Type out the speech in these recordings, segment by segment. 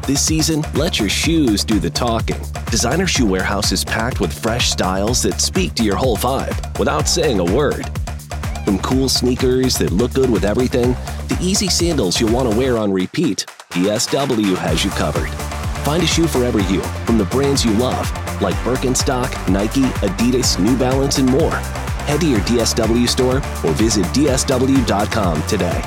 This season, let your shoes do the talking. Designer Shoe Warehouse is packed with fresh styles that speak to your whole vibe without saying a word. From cool sneakers that look good with everything, to easy sandals you'll want to wear on repeat, DSW has you covered. Find a shoe for every you, from the brands you love, like Birkenstock, Nike, Adidas, New Balance, and more. Head to your DSW store or visit dsw.com today.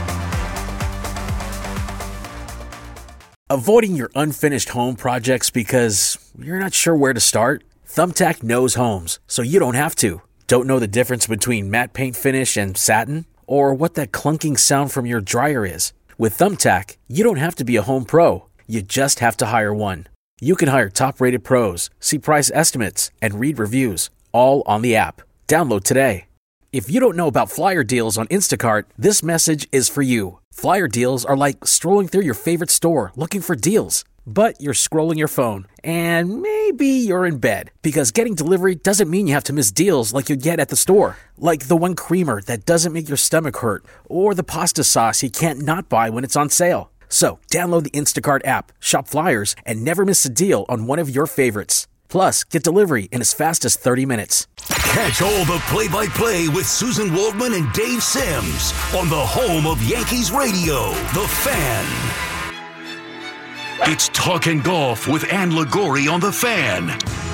Avoiding your unfinished home projects because you're not sure where to start? Thumbtack knows homes, so you don't have to. Don't know the difference between matte paint finish and satin? Or what that clunking sound from your dryer is? With Thumbtack, you don't have to be a home pro. You just have to hire one. You can hire top-rated pros, see price estimates, and read reviews, all on the app. Download today. If you don't know about flyer deals on Instacart, this message is for you. Flyer deals are like strolling through your favorite store looking for deals. But you're scrolling your phone, and maybe you're in bed, because getting delivery doesn't mean you have to miss deals like you get at the store. Like the one creamer that doesn't make your stomach hurt, or the pasta sauce you can't not buy when it's on sale. So download the Instacart app, shop flyers, and never miss a deal on one of your favorites. Plus, get delivery in as fast as 30 minutes. Catch all the play-by-play with Susan Waldman and Dave Sims on the home of Yankees Radio, The Fan. It's Talkin' Golf with Ann Liguori on The Fan.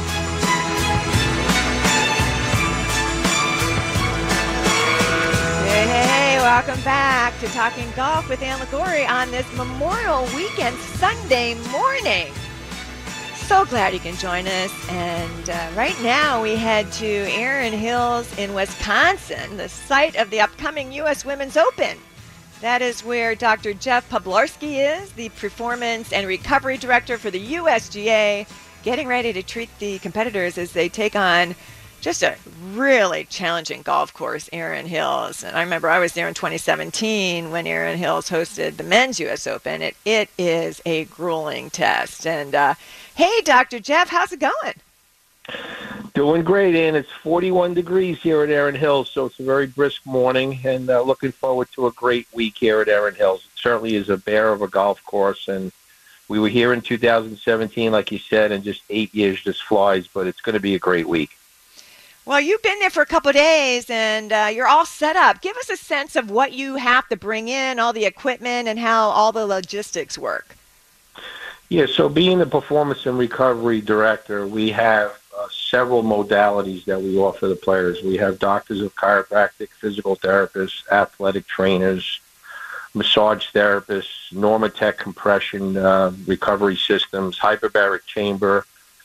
Hey, welcome back to Talking Golf with Ann Liguori on this Memorial Weekend Sunday morning. So glad you can join us. And right now we head to Erin Hills in Wisconsin, the site of the upcoming U.S. Women's Open. That is where Dr. Jeff Poblarski is, the Performance and Recovery Director for the USGA, getting ready to treat the competitors as they take on just a really challenging golf course, Erin Hills. And I remember I was there in 2017 when Erin Hills hosted the Men's U.S. Open. It is a grueling test. And hey, Dr. Jeff, how's it going? Doing great, Ann. It's 41 degrees here at Erin Hills, so it's a very brisk morning, and looking forward to a great week here at Erin Hills. It certainly is a bear of a golf course, and we were here in 2017, like you said, and just 8 years just flies, but it's going to be a great week. Well, you've been there for a couple of days, and you're all set up. Give us a sense of what you have to bring in, all the equipment, and how all the logistics work. Yeah, so being the Performance and Recovery Director, we have several modalities that we offer the players. We have doctors of chiropractic, physical therapists, athletic trainers, massage therapists, Normatec compression recovery systems, hyperbaric chamber,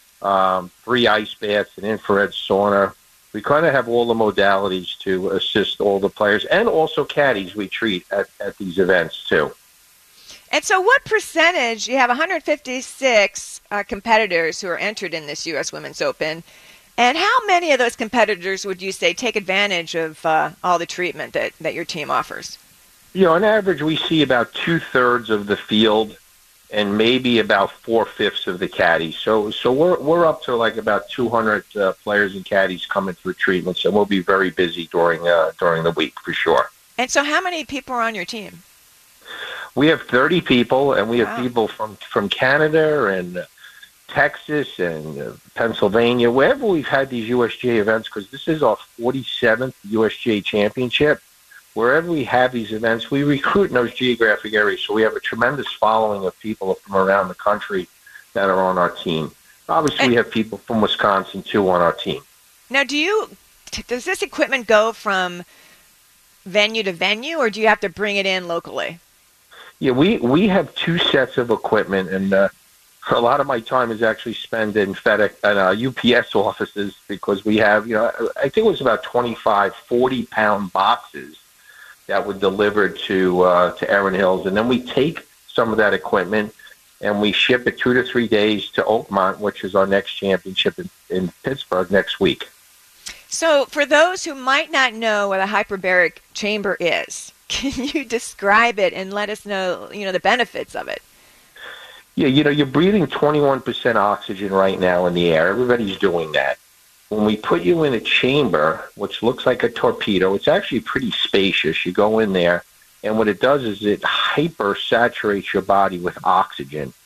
3 ice baths, an infrared sauna. We kind of have all the modalities to assist all the players, and also caddies we treat at these events too. And so what percentage, you have 156 competitors who are entered in this U.S. Women's Open, and how many of those competitors would you say take advantage of all the treatment that your team offers? You know, on average, we see about 2/3 of the field and maybe about 4/5 of the caddies. So we're up to like about 200 players and caddies coming through treatments, and we'll be very busy during the week for sure. And so how many people are on your team? We have 30 people, and we have people from Canada and Texas and Pennsylvania, wherever we've had these USGA events, because this is our 47th USGA championship. Wherever we have these events, we recruit in those geographic areas, so we have a tremendous following of people from around the country that are on our team. Obviously, we have people from Wisconsin, too, on our team. Now, does this equipment go from venue to venue, or do you have to bring it in locally? Yeah, we have 2 sets of equipment, and a lot of my time is actually spent in FedEx and UPS offices, because we have, I think it was about 25 40-pound boxes that were delivered to Erin Hills, and then we take some of that equipment and we ship it 2 to 3 days to Oakmont, which is our next championship in Pittsburgh next week. So for those who might not know what a hyperbaric chamber is, can you describe it and let us know, the benefits of it? Yeah, you're breathing 21% oxygen right now in the air. Everybody's doing that. When we put you in a chamber, which looks like a torpedo, it's actually pretty spacious. You go in there, and what it does is it hyper-saturates your body with oxygen.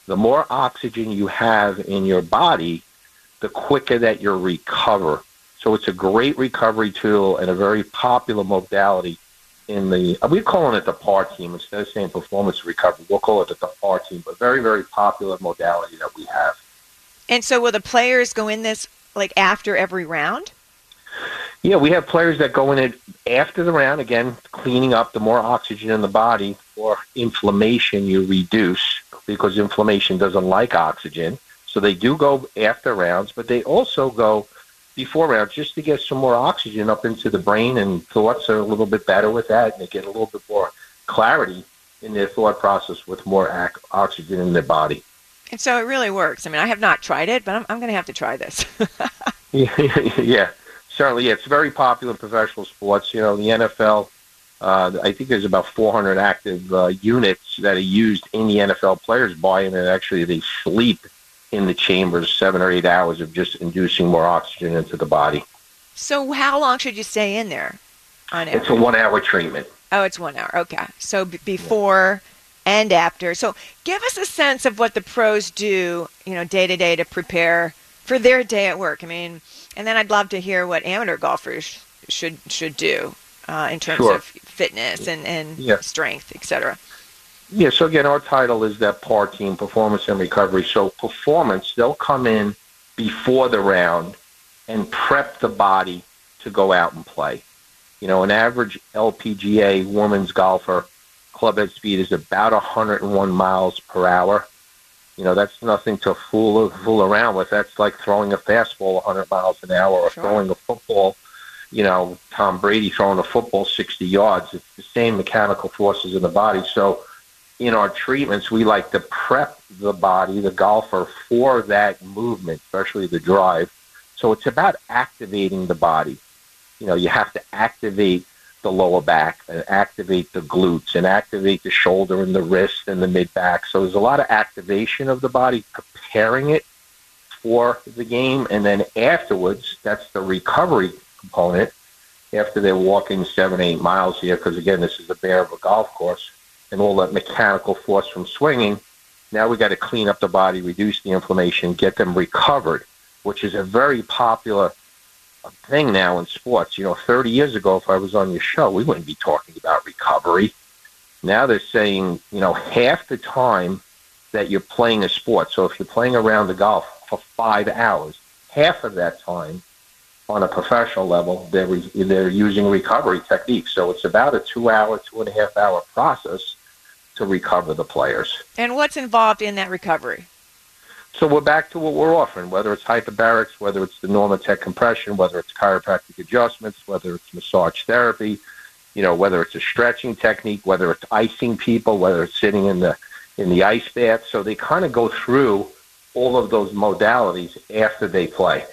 The more oxygen you have in your body, the quicker that you recover. So it's a great recovery tool and a very popular modality in we're calling it the PAR team. Instead of saying performance recovery, we'll call it the PAR team, but very, very popular modality that we have. And so will the players go in this like after every round? Yeah, we have players that go in it after the round, again, cleaning up. The more oxygen in the body, the more inflammation you reduce, because inflammation doesn't like oxygen. So they do go after rounds, but they also go before rounds just to get some more oxygen up into the brain, and thoughts are a little bit better with that, and they get a little bit more clarity in their thought process with more oxygen in their body. And so it really works. I mean, I have not tried it, but I'm going to have to try this. Yeah, certainly. Yeah, it's very popular in professional sports. The NFL, I think there's about 400 active units that are used in the NFL. Players buy in, and actually they sleep in the chambers 7 or 8 hours of just inducing more oxygen into the body. So how long should you stay in there on average? It's a 1-hour treatment. Oh, it's 1 hour. Okay. So before and after. So give us a sense of what the pros do, day to day to prepare for their day at work. I mean, and then I'd love to hear what amateur golfers should do in terms of fitness and strength, et cetera. Yeah, so again, our title is that PAR team, Performance and Recovery. So performance, they'll come in before the round and prep the body to go out and play. An average LPGA women's golfer, club head speed is about 101 miles per hour. That's nothing to fool around with. That's like throwing a fastball 100 miles an hour or throwing a football, Tom Brady throwing a football 60 yards. It's the same mechanical forces in the body. So in our treatments, we like to prep the body, the golfer, for that movement, especially the drive. So it's about activating the body. You have to activate the lower back and activate the glutes and activate the shoulder and the wrist and the mid-back. So there's a lot of activation of the body, preparing it for the game. And then afterwards, that's the recovery component, after they're walking 7, 8 miles here, because, again, this is the bear of a golf course, and all that mechanical force from swinging. Now we got to clean up the body, reduce the inflammation, get them recovered, which is a very popular thing now in sports. 30 years ago, if I was on your show, we wouldn't be talking about recovery. Now they're saying, half the time that you're playing a sport, so if you're playing around the golf for 5 hours, half of that time on a professional level, they're using recovery techniques. So it's about a 2-hour, 2.5-hour process to recover the players. And what's involved in that recovery? So we're back to what we're offering, whether it's hyperbarics, whether it's the Normatec compression, whether it's chiropractic adjustments, whether it's massage therapy, whether it's a stretching technique, whether it's icing people, whether it's sitting in the ice bath. So they kind of go through all of those modalities after they play.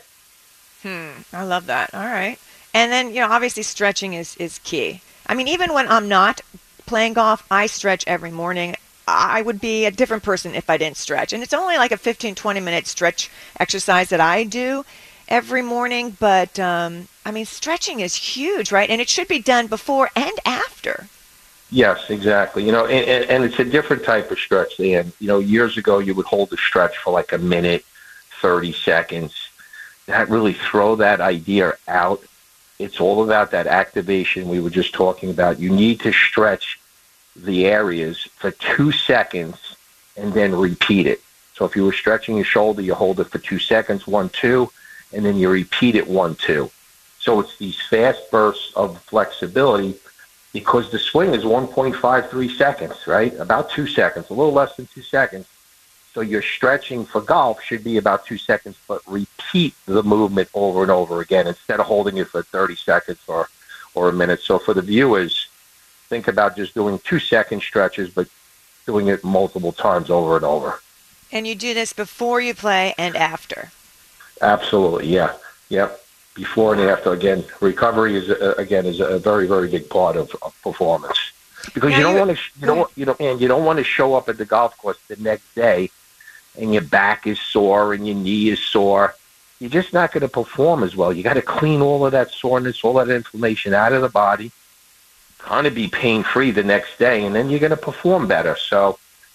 I love that. All right. And then, obviously stretching is key. I mean, even when I'm not playing golf, I stretch every morning. I would be a different person if I didn't stretch. And it's only like a 15, 20-minute stretch exercise that I do every morning. But, stretching is huge, right? And it should be done before and after. Yes, exactly. And it's a different type of stretch, Dan. Years ago, you would hold the stretch for like a minute, 30 seconds. That really throw that idea out. It's all about that activation we were just talking about. You need to stretch the areas for 2 seconds and then repeat it. So if you were stretching your shoulder, you hold it for 2 seconds, 1, 2, and then you repeat it 1, 2. So it's these fast bursts of flexibility, because the swing is 1.53 seconds, right? About 2 seconds, a little less than 2 seconds. So your stretching for golf should be about 2 seconds, but repeat the movement over and over again instead of holding it for 30 seconds or a minute. So for the viewers, think about just doing 2-second stretches, but doing it multiple times over and over. And you do this before you play and after? Absolutely, yeah. Yep. Before and after. Again, recovery is a very, very big part of performance. Because you don't want to show up at the golf course the next day and your back is sore and your knee is sore. You're just not going to perform as well. You got to clean all of that soreness, all that inflammation out of the body, kind of be pain-free the next day, and then you're going to perform better. So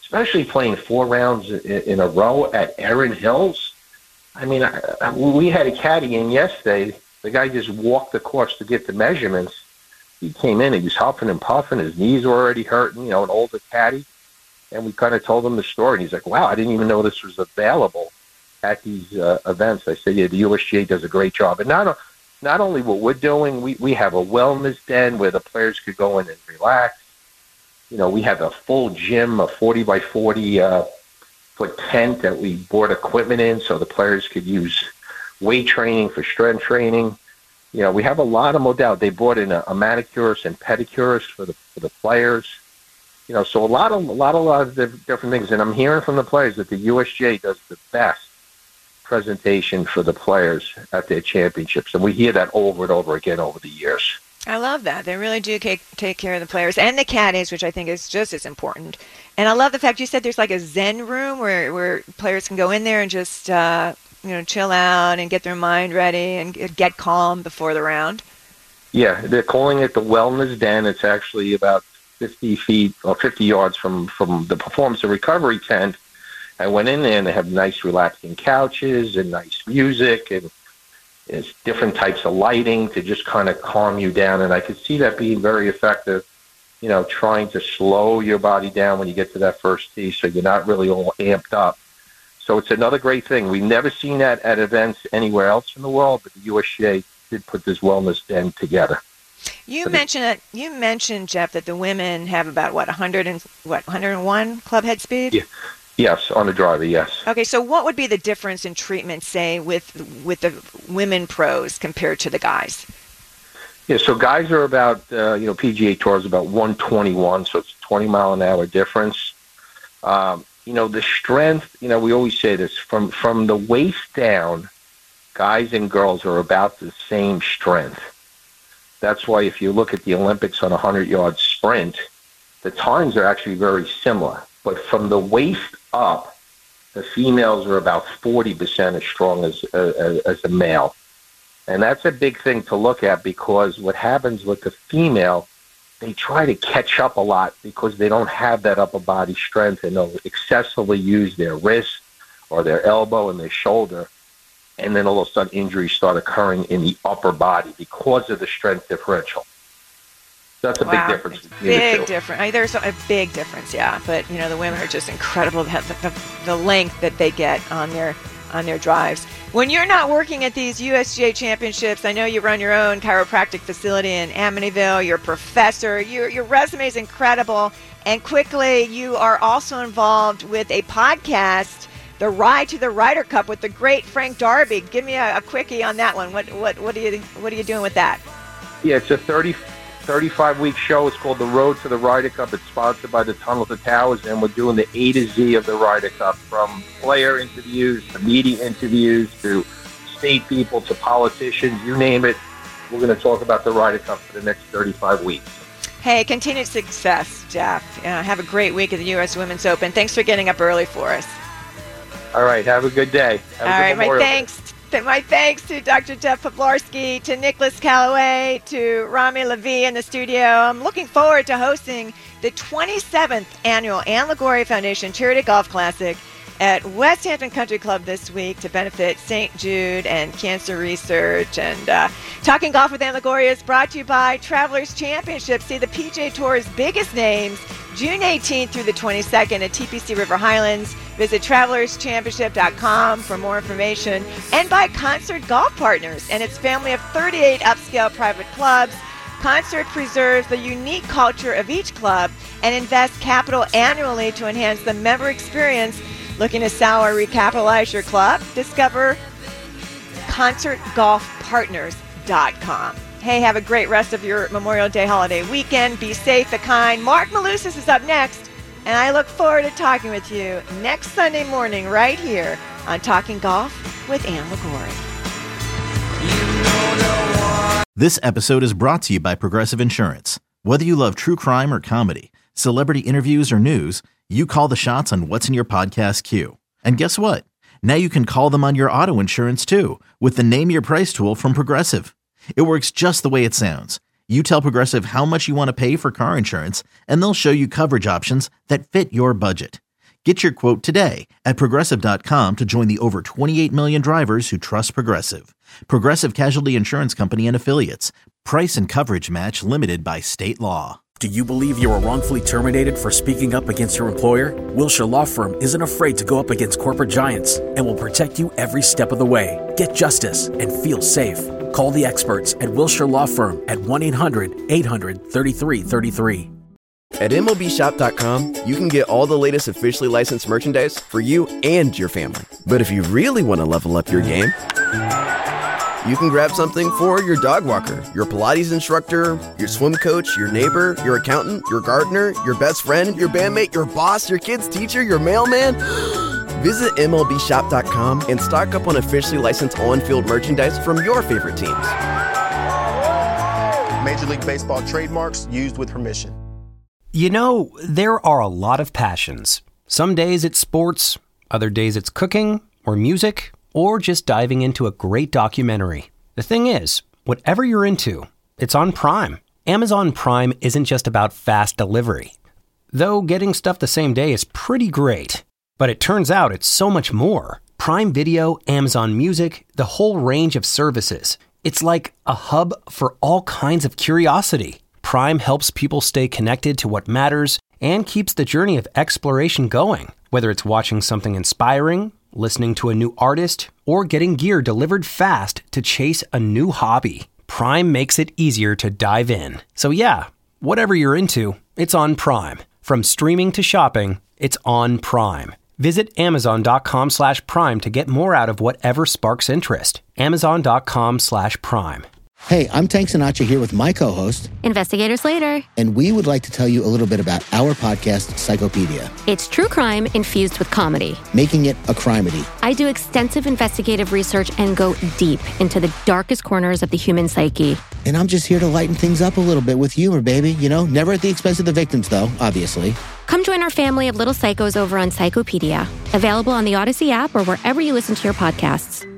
especially playing 4 rounds in a row at Erin Hills. I mean, we had a caddy in yesterday. The guy just walked the course to get the measurements. He came in, he was huffing and puffing. His knees were already hurting, an older caddy. And we kind of told him the story. And he's like, wow, I didn't even know this was available at these events. I said, yeah, the USGA does a great job. And not only what we're doing, we have a wellness den where the players could go in and relax. We have a full gym, a 40 by 40 foot tent that we brought equipment in so the players could use weight training for strength training. We have a lot of modalities. They brought in a manicurist and pedicurist for the players. So a lot of different things. And I'm hearing from the players that the USGA does the best presentation for the players at their championships. And we hear that over and over again over the years. I love that. They really do take care of the players and the caddies, which I think is just as important. And I love the fact you said there's like a Zen room where players can go in there and just chill out and get their mind ready and get calm before the round. Yeah, they're calling it the Wellness Den. It's actually about 50 feet or 50 yards from the performance and recovery tent. I went in there and they have nice relaxing couches and nice music and it's different types of lighting to just kind of calm you down. And I could see that being very effective, trying to slow your body down when you get to that first tee so you're not really all amped up. So it's another great thing. We've never seen that at events anywhere else in the world, but the USGA did put this wellness den together. You mentioned, Jeff, that the women have about 101 club head speed? Yeah. Yes, on the driver, yes. Okay, so what would be the difference in treatment, say, with the women pros compared to the guys? Yeah, so guys are about, PGA Tour is about 121, so it's a 20-mile-an-hour difference. The strength, we always say this, from the waist down, guys and girls are about the same strength. That's why if you look at the Olympics on a 100-yard sprint, the times are actually very similar. But from the waist up, the females are about 40% as strong as the male. And that's a big thing to look at because what happens with the female, they try to catch up a lot because they don't have that upper body strength and they'll excessively use their wrist or their elbow and their shoulder. And then all of a sudden injuries start occurring in the upper body because of the strength differential. That's a big difference. Big difference. There's a big difference, yeah. But, the women are just incredible, the length that they get on their drives. When you're not working at these USGA championships, I know you run your own chiropractic facility in Amityville. You're a professor. Your resume is incredible. And quickly, you are also involved with a podcast, The Ride to the Ryder Cup with the great Frank Darby. Give me a quickie on that one. What are you doing with that? Yeah, it's a 35-week show. It's called The Road to the Ryder Cup. It's sponsored by the Tunnel to Towers, and we're doing the A to Z of the Ryder Cup, from player interviews to media interviews to state people to politicians, you name it. We're going to talk about the Ryder Cup for the next 35 weeks. Hey, continued success, Jeff. Have a great week at the U.S. Women's Open. Thanks for getting up early for us. All right, have a good day. My thanks to Dr. Jeff Poblarski, to Nicholas Callaway, to Rami Levy in the studio. I'm looking forward to hosting the 27th annual Ann Liguori Foundation Charity Golf Classic at West Hampton Country Club this week to benefit St. Jude and cancer research. And Talking Golf with Ann Liguori is brought to you by Travelers Championship. See the PGA Tour's biggest names June 18th through the 22nd at TPC River Highlands. Visit TravelersChampionship.com for more information. And by Concert Golf Partners and its family of 38 upscale private clubs. Concert preserves the unique culture of each club and invests capital annually to enhance the member experience. Looking to sell or recapitalize your club? Discover ConcertGolfPartners.com. Hey, have a great rest of your Memorial Day holiday weekend. Be safe, be kind. Mark Malusis is up next, and I look forward to talking with you next Sunday morning right here on Talking Golf with Ann Liguori. This episode is brought to you by Progressive Insurance. Whether you love true crime or comedy, celebrity interviews or news, you call the shots on what's in your podcast queue. And guess what? Now you can call them on your auto insurance too with the Name Your Price tool from Progressive. It works just the way it sounds. You tell Progressive how much you want to pay for car insurance, and they'll show you coverage options that fit your budget. Get your quote today at Progressive.com to join the over 28 million drivers who trust Progressive. Progressive Casualty Insurance Company and Affiliates. Price and coverage match limited by state law. Do you believe you were wrongfully terminated for speaking up against your employer? Wilshire Law Firm isn't afraid to go up against corporate giants and will protect you every step of the way. Get justice and feel safe. Call the experts at Wilshire Law Firm at 1-800-800-3333. At MLBshop.com, you can get all the latest officially licensed merchandise for you and your family. But if you really want to level up your game, you can grab something for your dog walker, your Pilates instructor, your swim coach, your neighbor, your accountant, your gardener, your best friend, your bandmate, your boss, your kid's teacher, your mailman. Visit MLBshop.com and stock up on officially licensed on-field merchandise from your favorite teams. Major League Baseball trademarks used with permission. You know, there are a lot of passions. Some days it's sports, other days it's cooking or music, or just diving into a great documentary. The thing is, whatever you're into, it's on Prime. Amazon Prime isn't just about fast delivery. Though getting stuff the same day is pretty great. But it turns out it's so much more. Prime Video, Amazon Music, the whole range of services. It's like a hub for all kinds of curiosity. Prime helps people stay connected to what matters and keeps the journey of exploration going. Whether it's watching something inspiring, listening to a new artist, or getting gear delivered fast to chase a new hobby, Prime makes it easier to dive in. So yeah, whatever you're into, it's on Prime. From streaming to shopping, it's on Prime. Visit Amazon.com/Prime to get more out of whatever sparks interest. Amazon.com/Prime. Hey, I'm Tank Sinatra here with my co-host, Investigator Slater. And we would like to tell you a little bit about our podcast, Psychopedia. It's true crime infused with comedy. Making it a crimedy. I do extensive investigative research and go deep into the darkest corners of the human psyche. And I'm just here to lighten things up a little bit with humor, baby. You know, never at the expense of the victims, though, obviously. Come join our family of little psychos over on Psychopedia. Available on the Odyssey app or wherever you listen to your podcasts.